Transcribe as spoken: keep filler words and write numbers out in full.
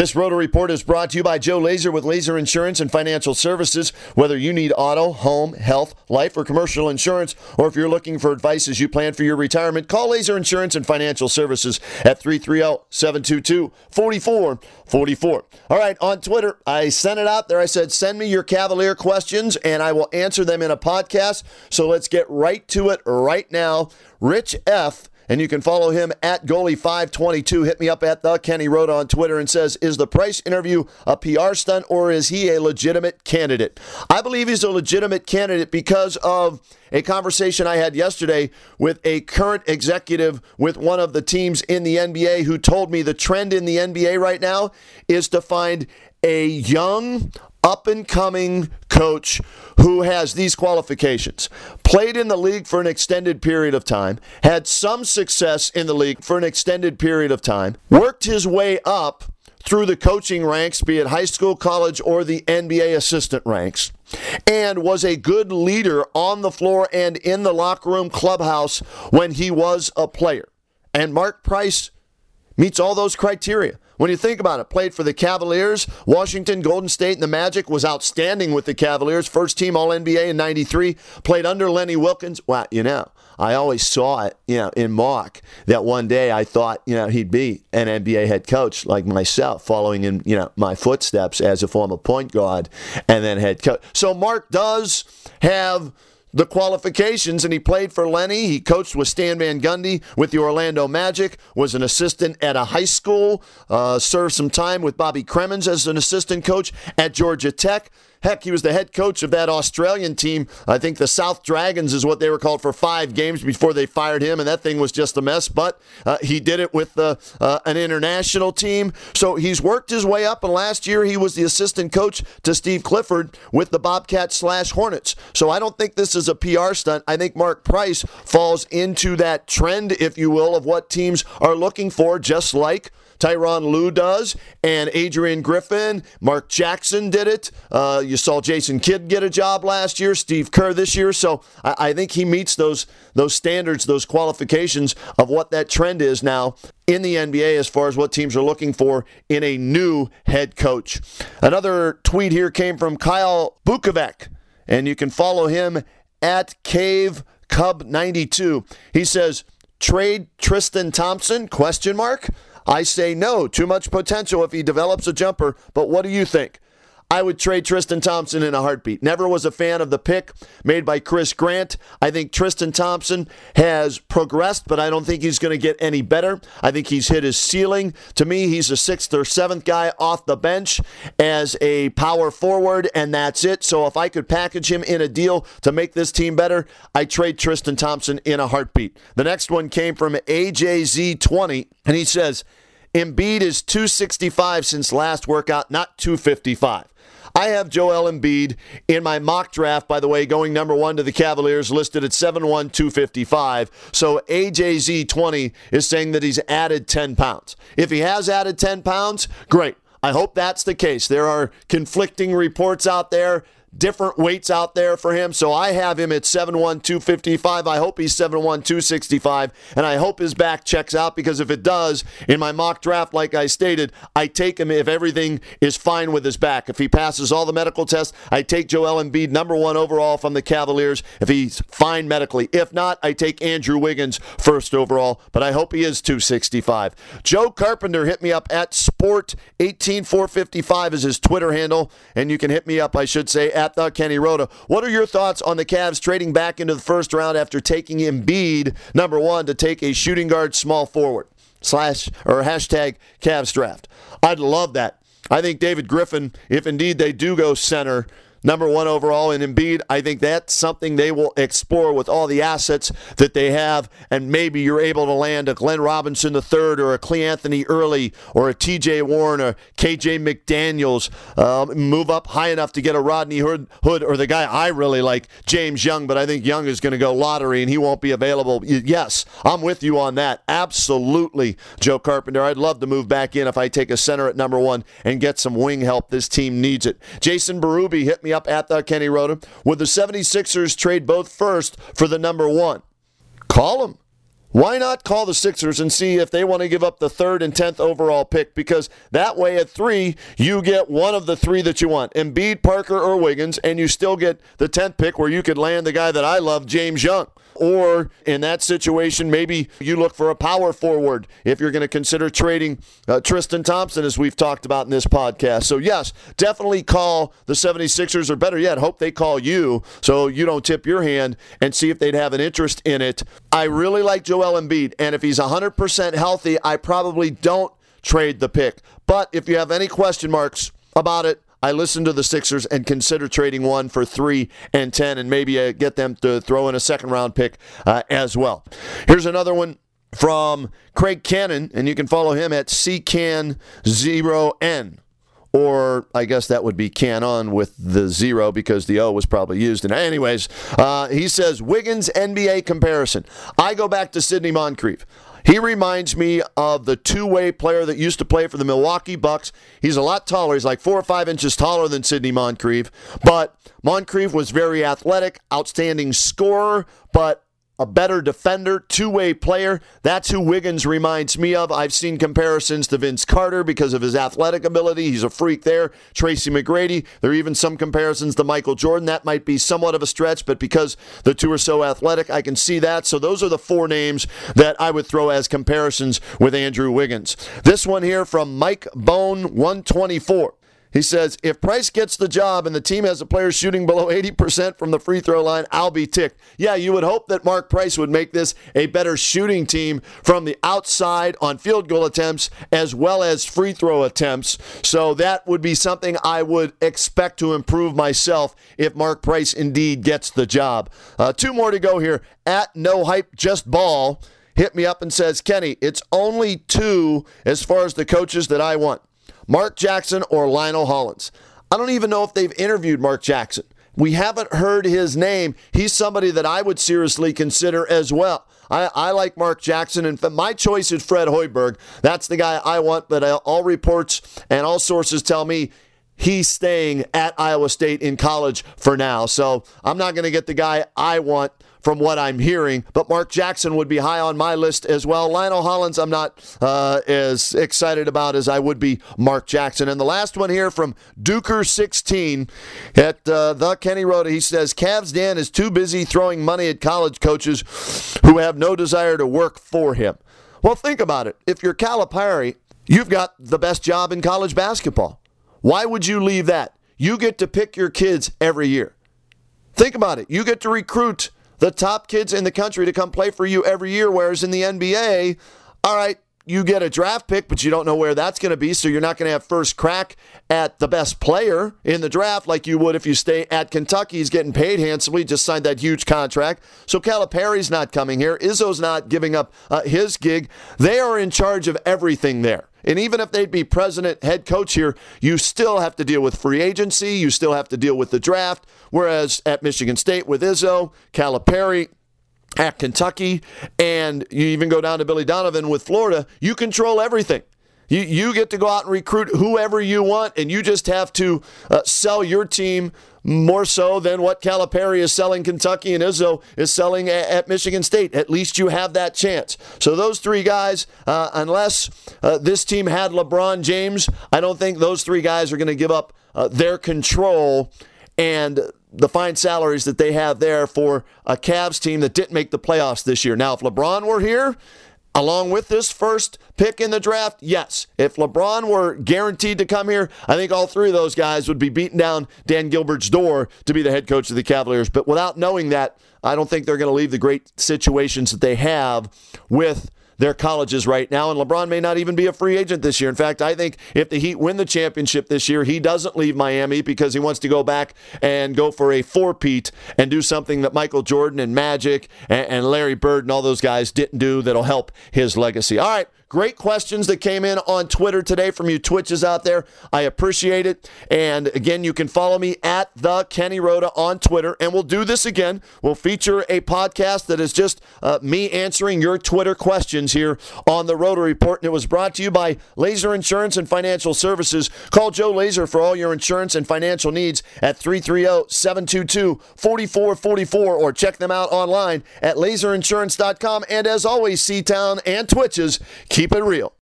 This Roto Report is brought to you by Joe Laser with Laser Insurance and Financial Services. Whether you need auto, home, health, life, or commercial insurance, or if you're looking for advice as you plan for your retirement, call Laser Insurance and Financial Services at three three zero, seven two two, four four four four. All right, on Twitter, I sent it out there. I said, send me your Cavalier questions, and I will answer them in a podcast. So let's get right to it right now. Rich F., and you can follow him at goalie five twenty-two. Hit me up at the Kenny Rhoda on Twitter and says, is the Price interview a P R stunt or is he a legitimate candidate? I believe he's a legitimate candidate because of a conversation I had yesterday with a current executive with one of the teams in the N B A who told me the trend in the N B A right now is to find a young, up-and-coming coach who has these qualifications. Played in the league for an extended period of time, had some success in the league for an extended period of time, worked his way up through the coaching ranks, be it high school, college, or the N B A assistant ranks, and was a good leader on the floor and in the locker room clubhouse when he was a player. And Mark Price meets all those criteria. When you think about it, played for the Cavaliers, Washington, Golden State, and the Magic, was outstanding with the Cavaliers, first team All N B A in ninety-three, played under Lenny Wilkins. Well, you know, I always saw it, you know, in mock that one day I thought, you know, he'd be an N B A head coach like myself, following in, you know, my footsteps as a former point guard and then head coach. So Mark does have the qualifications, and he played for Lenny. He coached with Stan Van Gundy with the Orlando Magic, was an assistant at a high school, uh, served some time with Bobby Cremins as an assistant coach at Georgia Tech. Heck, he was the head coach of that Australian team. I think the South Dragons is what they were called for five games before they fired him, and that thing was just a mess. But uh, he did it with uh, uh, an international team. So he's worked his way up, and last year he was the assistant coach to Steve Clifford with the Bobcats slash Hornets. So I don't think this is a P R stunt. I think Mark Price falls into that trend, if you will, of what teams are looking for, just like Tyronn Lue does, and Adrian Griffin. Mark Jackson did it. Uh, you saw Jason Kidd get a job last year, Steve Kerr this year. So I, I think he meets those those standards, those qualifications of what that trend is now in the N B A as far as what teams are looking for in a new head coach. Another tweet here came from Kyle Bukovac, and you can follow him at Cave Cub ninety-two. He says, trade Tristan Thompson, question mark? I say no. Too much potential if he develops a jumper. But what do you think? I would trade Tristan Thompson in a heartbeat. Never was a fan of the pick made by Chris Grant. I think Tristan Thompson has progressed, but I don't think he's going to get any better. I think he's hit his ceiling. To me, he's a sixth or seventh guy off the bench as a power forward, and that's it. So if I could package him in a deal to make this team better, I trade Tristan Thompson in a heartbeat. The next one came from A J Z twenty, and he says, Embiid is two sixty-five since last workout, not two fifty-five. I have Joel Embiid in my mock draft, by the way, going number one to the Cavaliers, listed at seven one, two fifty-five. So A J Z twenty is saying that he's added ten pounds. If he has added ten pounds, great. I hope that's the case. There are conflicting reports out there, different weights out there for him. So I have him at seven one, two fifty-five. I hope he's seven one, two sixty-five. And I hope his back checks out, because if it does, in my mock draft, like I stated, I take him if everything is fine with his back. If he passes all the medical tests, I take Joel Embiid number one overall from the Cavaliers if he's fine medically. If not, I take Andrew Wiggins first overall. But I hope he is two sixty-five. Joe Carpenter hit me up at sport eighteen four fifty-five is his Twitter handle. And you can hit me up, I should say, at the Kenny Rhoda. What are your thoughts on the Cavs trading back into the first round after taking Embiid, number one, to take a shooting guard small forward? Slash or hashtag Cavs draft. I'd love that. I think David Griffin, if indeed they do go center, number one overall in Embiid, I think that's something they will explore with all the assets that they have, and maybe you're able to land a Glenn Robinson the third or a Cle Anthony Early or a T J Warren or K J McDaniels, um, move up high enough to get a Rodney Hood, Hood or the guy I really like, James Young, but I think Young is going to go lottery and he won't be available. Yes, I'm with you on that. Absolutely, Joe Carpenter. I'd love to move back in if I take a center at number one and get some wing help. This team needs it. Jason Berube hit me up at the Kenny Rhoda. Would the seventy-sixers trade both first for the number one? Call him. why not call the Sixers and see if they want to give up the third and tenth overall pick? Because that way at three, you get one of the three that you want, Embiid, Parker, or Wiggins, and you still get the tenth pick where you could land the guy that I love, James Young. Or in that situation, maybe you look for a power forward if you're going to consider trading uh, Tristan Thompson, as we've talked about in this podcast. So, yes, definitely call the 76ers, or better yet, hope they call you so you don't tip your hand, and see if they'd have an interest in it. I really like Joel Embiid, and if he's one hundred percent healthy, I probably don't trade the pick. But if you have any question marks about it, I listen to the Sixers and consider trading one for three and ten, and maybe uh, get them to throw in a second-round pick uh, as well. Here's another one from Craig Cannon, and you can follow him at C can zero N. Or I guess that would be Canon with the zero because the O was probably used. And anyways, uh, he says, Wiggins N B A comparison. I go back to Sidney Moncrief. He reminds me of the two-way player that used to play for the Milwaukee Bucks. He's a lot taller. He's like four or five inches taller than Sidney Moncrief. But Moncrief was very athletic, outstanding scorer, but a better defender, two-way player. That's who Wiggins reminds me of. I've seen comparisons to Vince Carter because of his athletic ability. He's a freak there. Tracy McGrady. There are even some comparisons to Michael Jordan. That might be somewhat of a stretch, but because the two are so athletic, I can see that. So those are the four names that I would throw as comparisons with Andrew Wiggins. This one here from Mike Bone one twenty-four. He says, if Price gets the job and the team has a player shooting below eighty percent from the free throw line, I'll be ticked. Yeah, you would hope that Mark Price would make this a better shooting team from the outside on field goal attempts as well as free throw attempts. So that would be something I would expect to improve myself if Mark Price indeed gets the job. Uh, two more to go here. At No Hype Just Ball hit me up and says, Kenny, it's only two as far as the coaches that I want. Mark Jackson or Lionel Hollins. I don't even know if they've interviewed Mark Jackson. We haven't heard his name. He's somebody that I would seriously consider as well. I, I like Mark Jackson, and my choice is Fred Hoiberg. That's the guy I want, but all reports and all sources tell me he's staying at Iowa State in college for now. So I'm not going to get the guy I want from what I'm hearing, but Mark Jackson would be high on my list as well. Lionel Hollins, I'm not uh, as excited about as I would be Mark Jackson. And the last one here from Duker sixteen at uh, the Kenny Rhoda. He says, Cavs Dan is too busy throwing money at college coaches who have no desire to work for him. Well, think about it. If you're Calipari, you've got the best job in college basketball. Why would you leave that? You get to pick your kids every year. Think about it. You get to recruit the top kids in the country to come play for you every year, whereas in the N B A, all right, you get a draft pick, but you don't know where that's going to be, so you're not going to have first crack at the best player in the draft like you would if you stay at Kentucky. He's getting paid handsomely, just signed that huge contract. So Calipari's not coming here. Izzo's not giving up uh, his gig. They are in charge of everything there. And even if they'd be president, head coach here, you still have to deal with free agency. You still have to deal with the draft. Whereas at Michigan State with Izzo, Calipari, at Kentucky, and you even go down to Billy Donovan with Florida, you control everything. You you get to go out and recruit whoever you want, and you just have to uh, sell your team more so than what Calipari is selling Kentucky and Izzo is selling at, at Michigan State. At least you have that chance. So those three guys, uh, unless uh, this team had LeBron James, I don't think those three guys are going to give up uh, their control and the fine salaries that they have there for a Cavs team that didn't make the playoffs this year. Now, if LeBron were here, along with this first pick in the draft, yes. If LeBron were guaranteed to come here, I think all three of those guys would be beating down Dan Gilbert's door to be the head coach of the Cavaliers. But without knowing that, I don't think they're going to leave the great situations that they have with their colleges right now, and LeBron may not even be a free agent this year. In fact, I think if the Heat win the championship this year, he doesn't leave Miami because he wants to go back and go for a four-peat and do something that Michael Jordan and Magic and Larry Bird and all those guys didn't do that'll help his legacy. All right, great questions that came in on Twitter today from you Twitches out there. I appreciate it. And again, you can follow me at the Kenny Rhoda on Twitter. And we'll do this again. We'll feature a podcast that is just uh, me answering your Twitter questions here on the Rhoda Report. And it was brought to you by Laser Insurance and Financial Services. Call Joe Laser for all your insurance and financial needs at three three zero, seven two two, four four four four or check them out online at laser insurance dot com. And as always, C-Town and Twitches, keep it real.